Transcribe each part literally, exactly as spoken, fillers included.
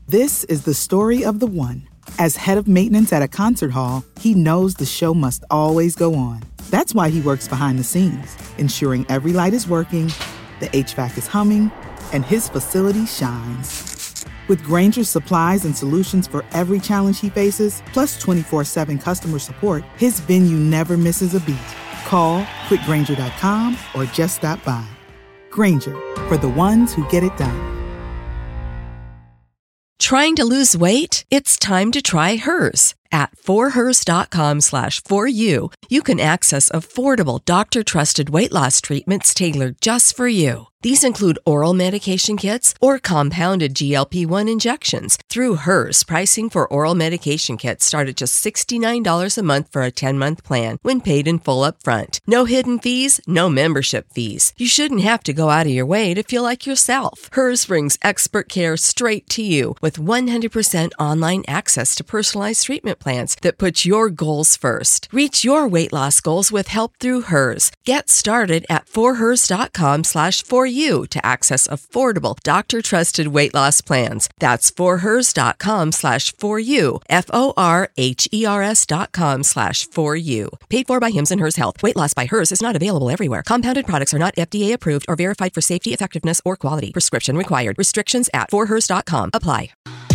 This is the story of the one. As head of maintenance at a concert hall, he knows the show must always go on. That's why he works behind the scenes, ensuring every light is working, the H V A C is humming, and his facility shines. With Grainger's supplies and solutions for every challenge he faces, plus twenty-four seven customer support, his venue never misses a beat. Call quick grainger dot com or just stop by. Grainger, for the ones who get it done. Trying to lose weight? It's time to try Hers. At forhers.com slash for you, you can access affordable doctor-trusted weight loss treatments tailored just for you. These include oral medication kits or compounded G L P one injections. Through Hers, pricing for oral medication kits start at just sixty-nine dollars a month for a ten-month plan when paid in full upfront. No hidden fees, no membership fees. You shouldn't have to go out of your way to feel like yourself. Hers brings expert care straight to you with one hundred percent online access to personalized treatment plans that put your goals first. Reach your weight loss goals with help through Hers. Get started at forhers.com slash for you to access affordable doctor-trusted weight loss plans. That's forhers.com slash for you, F-O-R-H-E-R-S dot com slash for you. Paid for by Hims and Hers Health. Weight loss by Hers is not available everywhere. Compounded products are not F D A approved or verified for safety, effectiveness, or quality. Prescription required. Restrictions at for hers dot com apply.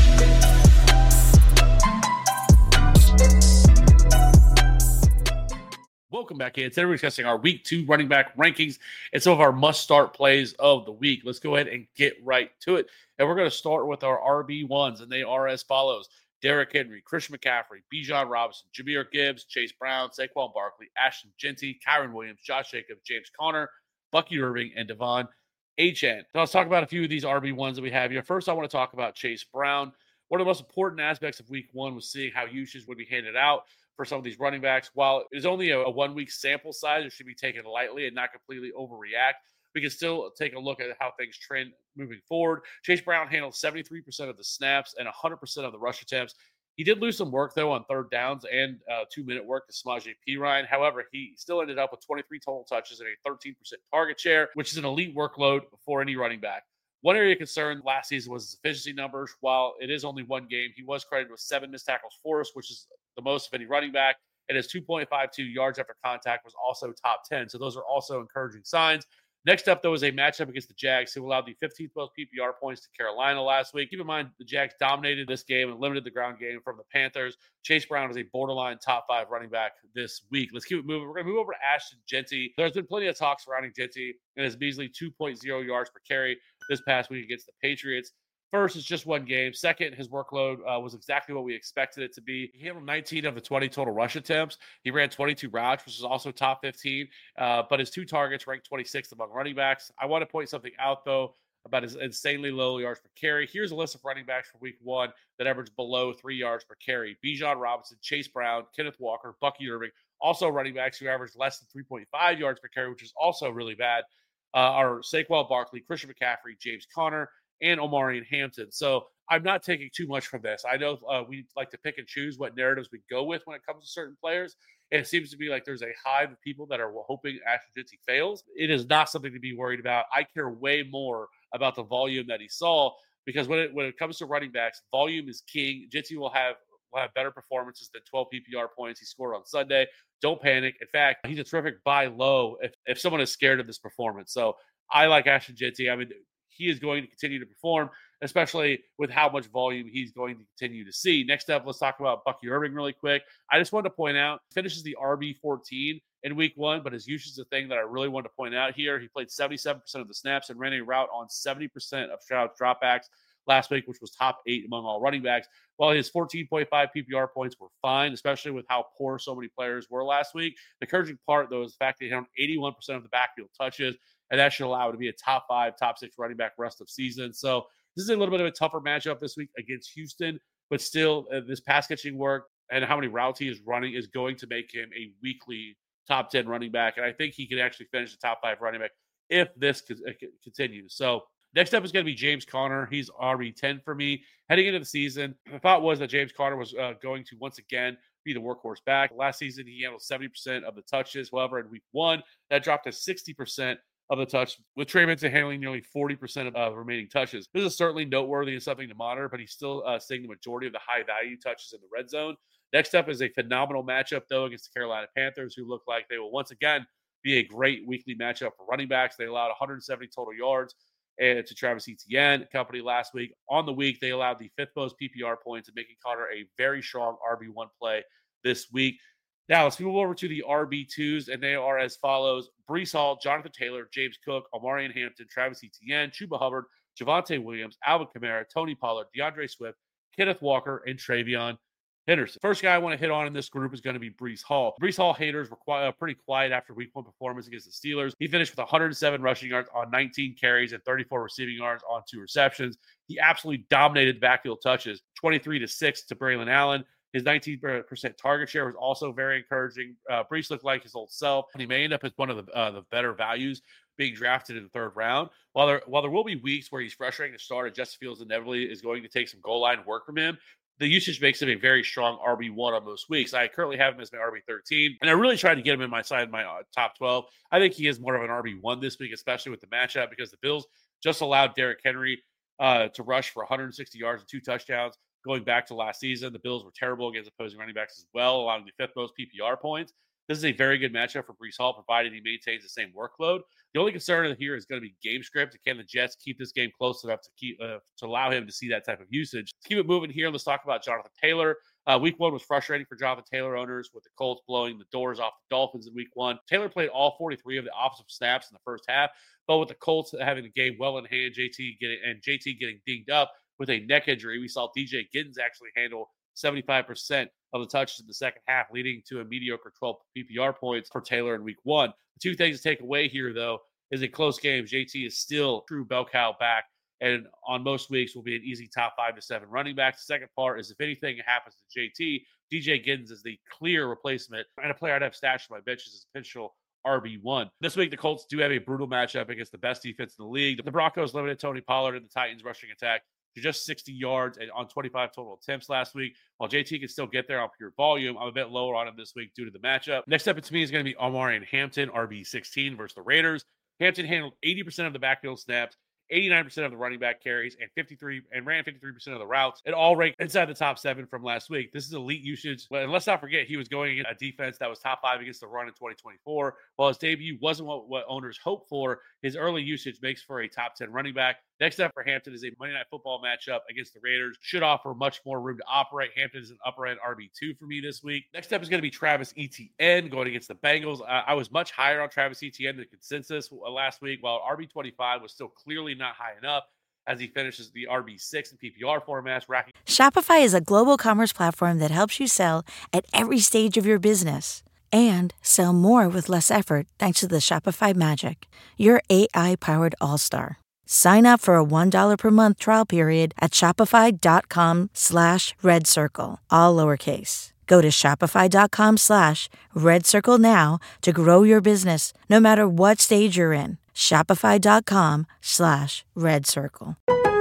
Welcome back in. Today we're discussing our week two running back rankings and some of our must-start plays of the week. Let's go ahead and get right to it. And we're going to start with our R B ones, and they are as follows. Derrick Henry, Christian McCaffrey, Bijan Robinson, Jahmyr Gibbs, Chase Brown, Saquon Barkley, Ashton Jeanty, Kyren Williams, Josh Jacobs, James Conner, Bucky Irving, and Devon Achane. So let's talk about a few of these R B ones that we have here. First, I want to talk about Chase Brown. One of the most important aspects of week one was seeing how usage would be handed out for some of these running backs. While it is only a, a one-week sample size, it should be taken lightly and not completely overreact. We can still take a look at how things trend moving forward. Chase Brown handled seventy-three percent of the snaps and one hundred percent of the rush attempts. He did lose some work, though, on third downs and uh, two-minute work to Samaje Perine. However, he still ended up with twenty-three total touches and a thirteen percent target share, which is an elite workload for any running back. One area of concern last season was his efficiency numbers. While it is only one game, he was credited with seven missed tackles for us, which is the most of any running back. And his two point five two yards after contact was also top ten. So those are also encouraging signs. Next up, though, is a matchup against the Jags, who allowed the fifteenth most P P R points to Carolina last week. Keep in mind, the Jags dominated this game and limited the ground game from the Panthers. Chase Brown is a borderline top five running back this week. Let's keep it moving. We're going to move over to Ashton Jeanty. There's been plenty of talk surrounding Jeanty and his measly two point oh yards per carry this past week against the Patriots. First, it's just one game. Second, his workload uh, was exactly what we expected it to be. He handled nineteen of the twenty total rush attempts. He ran twenty-two routes, which is also top fifteen. Uh, but his two targets ranked twenty-sixth among running backs. I want to point something out, though, about his insanely low yards per carry. Here's a list of running backs for week one that averaged below three yards per carry. Bijan Robinson, Chase Brown, Kenneth Walker, Bucky Irving. Also running backs who averaged less than three point five yards per carry, which is also really bad, uh, are Saquon Barkley, Christian McCaffrey, James Conner, and Omarion Hampton. So I'm not taking too much from this. I know uh, we like to pick and choose what narratives we go with when it comes to certain players. And it seems to be like there's a hive of people that are hoping Ashton Jeanty fails. It is not something to be worried about. I care way more about the volume that he saw, because when it when it comes to running backs, volume is king. Jeanty will have will have better performances than twelve P P R points he scored on Sunday. Don't panic. In fact, he's a terrific buy low if, if someone is scared of this performance. So I like Ashton Jeanty. I mean, he is going to continue to perform, especially with how much volume he's going to continue to see. Next up, let's talk about Bucky Irving really quick. I just wanted to point out, finishes the R B fourteen in week one, but his usage is the thing that I really wanted to point out here. He played seventy-seven percent of the snaps and ran a route on seventy percent of Stroud's dropbacks last week, which was top eight among all running backs. While his fourteen point five P P R points were fine, especially with how poor so many players were last week. The encouraging part, though, is the fact that he had eighty-one percent of the backfield touches, and that should allow it to be a top five, top six running back rest of season. So this is a little bit of a tougher matchup this week against Houston, but still, uh, this pass catching work and how many routes he is running is going to make him a weekly top ten running back. And I think he can actually finish the top five running back if this co- continues. So next up is going to be James Conner. He's R B ten for me. Heading into the season, the thought was that James Conner was uh, going to once again be the workhorse back. Last season, he handled seventy percent of the touches. However, in week one, that dropped to sixty percent of the touch, with Trey Benson handling nearly forty percent of uh, the remaining touches. This is certainly noteworthy and something to monitor, but he's still uh, seeing the majority of the high-value touches in the red zone. Next up is a phenomenal matchup, though, against the Carolina Panthers, who look like they will once again be a great weekly matchup for running backs. They allowed one hundred seventy total yards and to Travis Etienne company last week. On the week, they allowed the fifth most P P R points, and making Conner a very strong R B one play this week. Now, let's move over to the R B twos, and they are as follows: Breece Hall, Jonathan Taylor, James Cook, Omarion Hampton, Travis Etienne, Chuba Hubbard, Javonte Williams, Alvin Kamara, Tony Pollard, DeAndre Swift, Kenneth Walker, and Travion Henderson. First guy I want to hit on in this group is going to be Breece Hall. Breece Hall haters were quite, uh, pretty quiet after week one performance against the Steelers. He finished with one hundred seven rushing yards on nineteen carries and thirty-four receiving yards on two receptions. He absolutely dominated backfield touches, twenty-three to six to Braylon Allen. His nineteen percent target share was also very encouraging. Uh, Breece looked like his old self, and he may end up as one of the uh, the better values being drafted in the third round. While there, while there will be weeks where he's frustrating to start, and Justin Fields inevitably is going to take some goal line work from him, the usage makes him a very strong R B one on most weeks. I currently have him as my R B thirteen, and I really tried to get him in my side, my uh, top twelve. I think he is more of an R B one this week, especially with the matchup, because the Bills just allowed Derrick Henry uh, to rush for one hundred sixty yards and two touchdowns. Going back to last season, the Bills were terrible against opposing running backs as well, allowing the fifth most P P R points. This is a very good matchup for Breece Hall, provided he maintains the same workload. The only concern here is going to be game script. Can the Jets keep this game close enough to keep uh, to allow him to see that type of usage? Let's keep it moving here. Let's talk about Jonathan Taylor. Uh, week one was frustrating for Jonathan Taylor owners, with the Colts blowing the doors off the Dolphins in week one. Taylor played all forty-three of the offensive snaps in the first half, but with the Colts having the game well in hand, J T getting and J T getting dinged up with a neck injury, we saw D J Giddens actually handle seventy-five percent of the touches in the second half, leading to a mediocre twelve P P R points for Taylor in week one. The two things to take away here, though, is a close game. J T is still true bell cow back, and on most weeks will be an easy top five to seven running back. The second part is if anything happens to J T, D J Giddens is the clear replacement and a player I'd have stashed in my benches as a potential R B one. This week, the Colts do have a brutal matchup against the best defense in the league. The Broncos limited Tony Pollard and the Titans rushing attack to just sixty yards and on twenty-five total attempts last week. While J T can still get there on pure volume, I'm a bit lower on him this week due to the matchup. Next up to me is going to be Omarion Hampton, R B sixteen versus the Raiders. Hampton handled eighty percent of the backfield snaps, eighty-nine percent of the running back carries, and fifty-three and ran fifty-three percent of the routes. It all ranked inside the top seven from last week. This is elite usage. And let's not forget, he was going against a defense that was top five against the run in twenty twenty-four. While his debut wasn't what, what owners hoped for, his early usage makes for a top ten running back. Next up for Hampton is a Monday Night Football matchup against the Raiders. Should offer much more room to operate. Hampton is an upper end R B two for me this week. Next up is going to be Travis Etienne going against the Bengals. Uh, I was much higher on Travis Etienne than consensus last week, while R B twenty-five was still clearly not high enough, as he finishes the R B six in P P R formats. Racking- Shopify is a global commerce platform that helps you sell at every stage of your business and sell more with less effort thanks to the Shopify Magic, your A I-powered all-star. Sign up for a one dollar per month trial period at shopify.com slash red circle, all lowercase. Go to shopify.com slash red circle now to grow your business, no matter what stage you're in. Shopify.com slash red circle.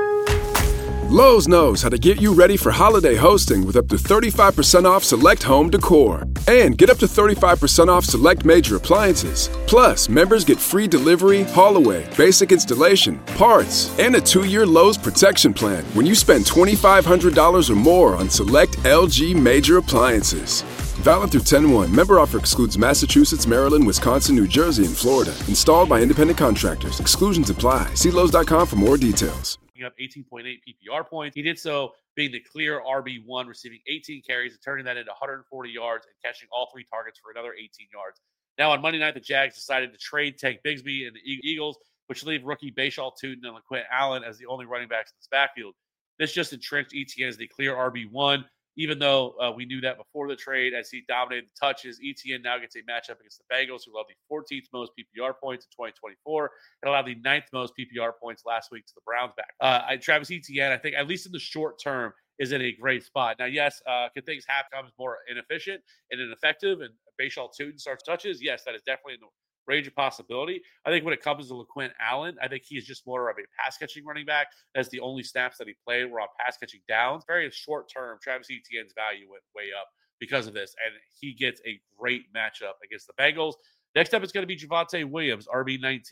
Lowe's knows how to get you ready for holiday hosting with up to thirty-five percent off select home decor. And get up to thirty-five percent off select major appliances. Plus, members get free delivery, haul away, basic installation, parts, and a two-year Lowe's protection plan when you spend twenty-five hundred dollars or more on select L G major appliances. Valid through ten one. Member offer excludes Massachusetts, Maryland, Wisconsin, New Jersey, and Florida. Installed by independent contractors. Exclusions apply. See Lowe's dot com for more details. Up eighteen point eight P P R points. He did so being the clear R B one, receiving eighteen carries and turning that into one hundred forty yards and catching all three targets for another eighteen yards. Now on Monday night, the Jags decided to trade Tank Bigsby and the Eagles, which leave rookie Bashaw Tutin and LaQuint Allen as the only running backs in this backfield. This just entrenched Etienne as the clear R B one, even though uh, we knew that before the trade as he dominated the touches. Etienne now gets a matchup against the Bengals, who allowed the fourteenth most P P R points in twenty twenty-four and allowed the ninth most P P R points last week to the Browns back. Uh, I, Travis Etienne, I think, at least in the short term, is in a great spot. Now, yes, uh, can things happen, becomes more inefficient and ineffective, and Bashaw Tutin starts touches? Yes, that is definitely in the range of possibility. I think when it comes to LaQuint Allen, I think he is just more of a pass-catching running back. That's the only snaps that he played were on pass-catching downs. Very short-term, Travis Etienne's value went way up because of this, and he gets a great matchup against the Bengals. Next up is going to be Javonte Williams, R B nineteen.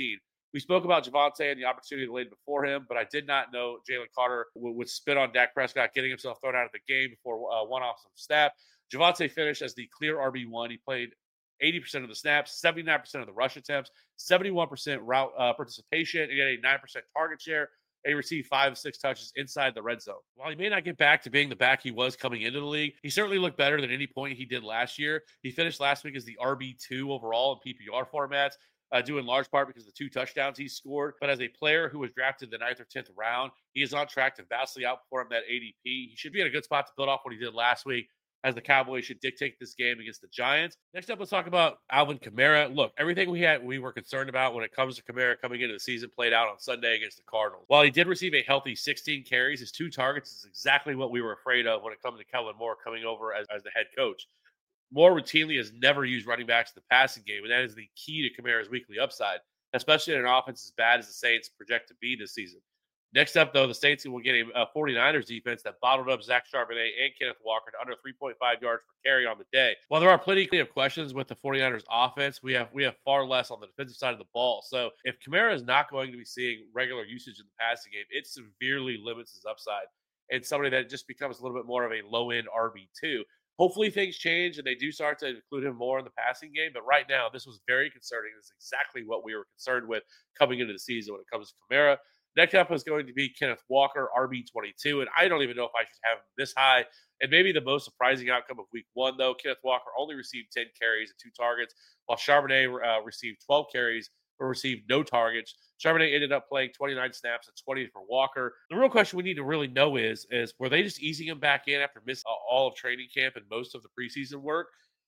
We spoke about Javonte and the opportunity laid before him, but I did not know Jalen Carter would, would spit on Dak Prescott, getting himself thrown out of the game before uh, one off some snap. Javonte finished as the clear R B one. He played eighty percent of the snaps, seventy-nine percent of the rush attempts, seventy-one percent route uh, participation, and he had a nine percent target share. And he received five, six touches inside the red zone. While he may not get back to being the back he was coming into the league, he certainly looked better than any point he did last year. He finished last week as the R B two overall in P P R formats, uh, due in large part because of the two touchdowns he scored. But as a player who was drafted in the ninth or tenth round, he is on track to vastly outperform that A D P. He should be in a good spot to build off what he did last week, as the Cowboys should dictate this game against the Giants. Next up, let's talk about Alvin Kamara. Look, everything we had, we were concerned about when it comes to Kamara coming into the season played out on Sunday against the Cardinals. While he did receive a healthy sixteen carries, his two targets is exactly what we were afraid of when it comes to Kellen Moore coming over as, as the head coach. Moore routinely has never used running backs in the passing game, and that is the key to Kamara's weekly upside, especially in an offense as bad as the Saints project to be this season. Next up, though, the Saints will get a, a 49ers defense that bottled up Zach Charbonnet and Kenneth Walker to under three point five yards per carry on the day. While there are plenty of questions with the 49ers offense, we have we have far less on the defensive side of the ball. So if Kamara is not going to be seeing regular usage in the passing game, it severely limits his upside. And somebody that just becomes a little bit more of a low-end R B two. Hopefully things change and they do start to include him more in the passing game. But right now, this was very concerning. This is exactly what we were concerned with coming into the season when it comes to Kamara. Next up is going to be Kenneth Walker, R B twenty-two, and I don't even know if I should have him this high. And maybe the most surprising outcome of week one, though, Kenneth Walker only received ten carries and two targets, while Charbonnet uh, received twelve carries but received no targets. Charbonnet ended up playing twenty-nine snaps and twenty for Walker. The real question we need to really know is, is were they just easing him back in after missing all of training camp and most of the preseason work?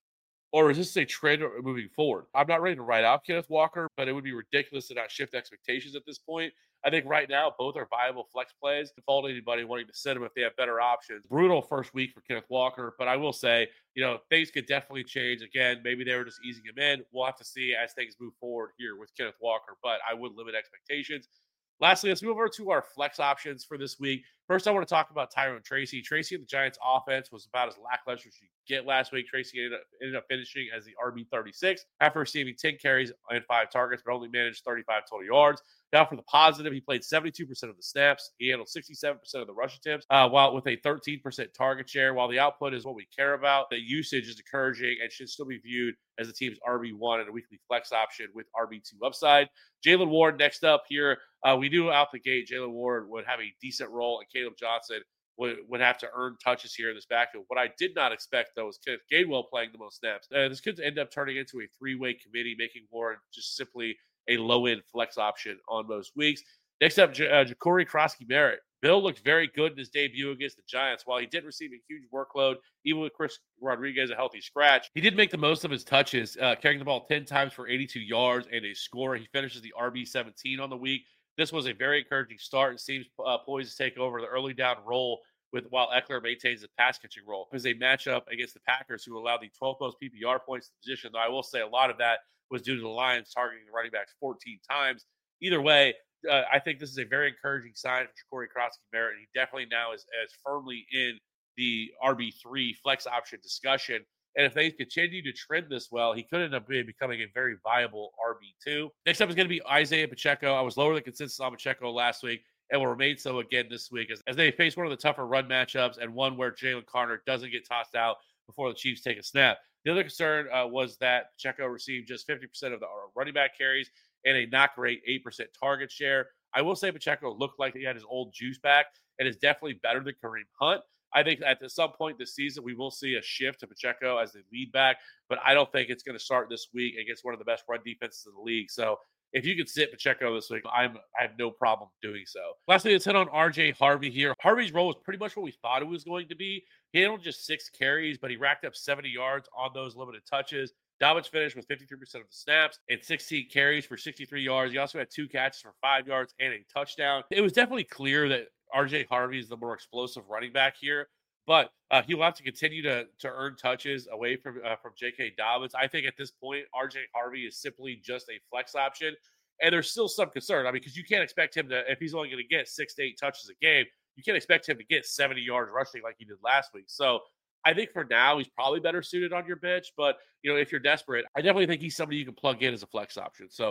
Or is this a trend moving forward? I'm not ready to write out Kenneth Walker, but it would be ridiculous to not shift expectations at this point. I think right now both are viable flex plays. To fault anybody wanting to sit him if they have better options. Brutal first week for Kenneth Walker, but I will say, you know, things could definitely change. Again, maybe they were just easing him in. We'll have to see as things move forward here with Kenneth Walker, but I would limit expectations. Lastly, let's move over to our flex options for this week. First, I want to talk about Tyrone Tracy. Tracy and the Giants offense was about as lackluster as you could get last week. Tracy ended up, ended up finishing as the R B thirty-six after receiving ten carries and five targets, but only managed thirty-five total yards. Now for the positive, he played seventy-two percent of the snaps. He handled sixty-seven percent of the rush attempts, uh, while with a thirteen percent target share. While the output is what we care about, the usage is encouraging and should still be viewed as the team's R B one and a weekly flex option with R B two upside. Jaylen Ward next up here. Uh, we knew out the gate Jaylen Ward would have a decent role, and Caleb Johnson would, would have to earn touches here in this backfield. What I did not expect, though, was Kenneth Gainwell playing the most snaps. Uh, this could end up turning into a three-way committee, making Ward just simply a low-end flex option on most weeks. Next up, J- uh, Ja'Cory Crosky-Merritt. Bill looked very good in his debut against the Giants. While he did receive a huge workload, even with Chris Rodriguez a healthy scratch, he did make the most of his touches, uh, carrying the ball ten times for eighty-two yards and a score. He finishes the R B seventeen on the week. This was a very encouraging start and seems uh, poised to take over the early down role with while Eckler maintains the pass catching role. It was a matchup against the Packers, who allowed the twelfth most P P R points in the position, though I will say a lot of that was due to the Lions targeting the running backs fourteen times. Either way, uh, I think this is a very encouraging sign for Ja'Cory Crosky-Merritt. He definitely now is as firmly in the R B three flex option discussion. And if they continue to trend this well, he could end up becoming a very viable R B two. Next up is going to be Isaiah Pacheco. I was lower than consensus on Pacheco last week and will remain so again this week as, as they face one of the tougher run matchups and one where Jalen Carter doesn't get tossed out before the Chiefs take a snap. The other concern uh, was that Pacheco received just fifty percent of the running back carries and a not great eight percent target share. I will say Pacheco looked like he had his old juice back and is definitely better than Kareem Hunt. I think at some point this season, we will see a shift to Pacheco as the lead back, but I don't think it's going to start this week against one of the best run defenses in the league. So if you could sit Pacheco this week, I'm, I have no problem doing so. Lastly, let's hit on R J Harvey here. Harvey's role was pretty much what we thought it was going to be. He handled just six carries, but he racked up seventy yards on those limited touches. Dobbins finished with fifty-three percent of the snaps and sixteen carries for sixty-three yards. He also had two catches for five yards and a touchdown. It was definitely clear that R J Harvey is the more explosive running back here, but uh, he'll have to continue to, to earn touches away from uh, from J K. Dobbins. I think at this point, R J Harvey is simply just a flex option, and there's still some concern. I mean, because you can't expect him to, if he's only going to get six to eight touches a game, you can't expect him to get seventy yards rushing like he did last week. So I think for now, he's probably better suited on your bench, but, you know, if you're desperate, I definitely think he's somebody you can plug in as a flex option. So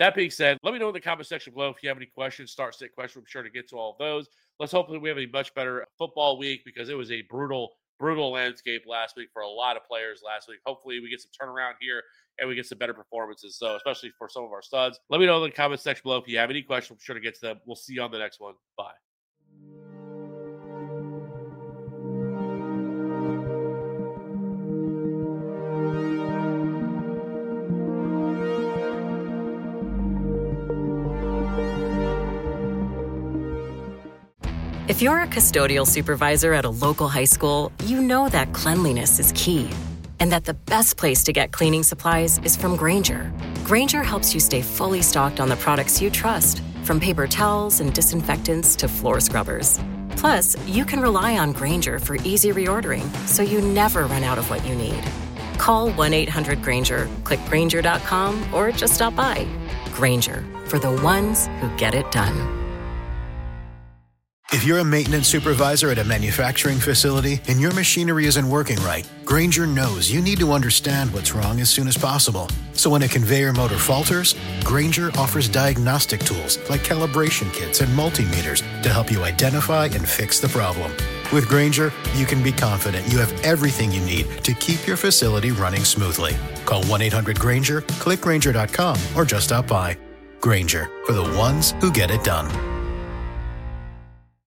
That being said, let me know in the comment section below if you have any questions, start sit questions. I'm sure to get to all of those. Let's hopefully we have a much better football week because it was a brutal, brutal landscape last week for a lot of players last week. Hopefully we get some turnaround here and we get some better performances. So especially for some of our studs, let me know in the comment section below if you have any questions. I'm sure to get to them. We'll see you on the next one. Bye. If you're a custodial supervisor at a local high school, you know that cleanliness is key, and that the best place to get cleaning supplies is from Grainger. Grainger helps you stay fully stocked on the products you trust, from paper towels and disinfectants to floor scrubbers. Plus, you can rely on Grainger for easy reordering, so you never run out of what you need. Call one eight hundred Grainger, click Grainger dot com, or just stop by. Grainger, for the ones who get it done. If you're a maintenance supervisor at a manufacturing facility and your machinery isn't working right, Grainger knows you need to understand what's wrong as soon as possible. So when a conveyor motor falters, Grainger offers diagnostic tools like calibration kits and multimeters to help you identify and fix the problem. With Grainger, you can be confident you have everything you need to keep your facility running smoothly. Call one eight hundred Grainger, click Grainger dot com, or just stop by. Grainger, for the ones who get it done.